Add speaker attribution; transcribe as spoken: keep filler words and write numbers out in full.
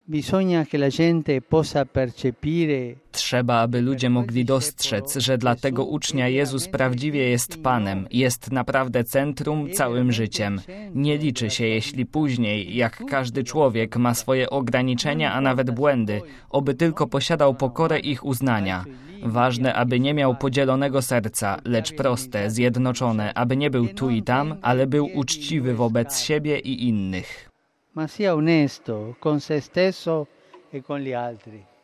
Speaker 1: Trzeba, aby ludzie mogli dostrzec, że dla tego ucznia Jezus prawdziwie jest Panem, jest naprawdę centrum całym życiem. Nie liczy się, jeśli później, jak każdy człowiek, ma swoje ograniczenia, a nawet błędy, oby tylko posiadał pokorę ich uznania. Ważne, aby nie miał podzielonego serca, lecz proste, zjednoczone, aby nie był tu i tam, ale był uczciwy wobec siebie i innych.
Speaker 2: Ma sia onesto con se stesso e con gli altri.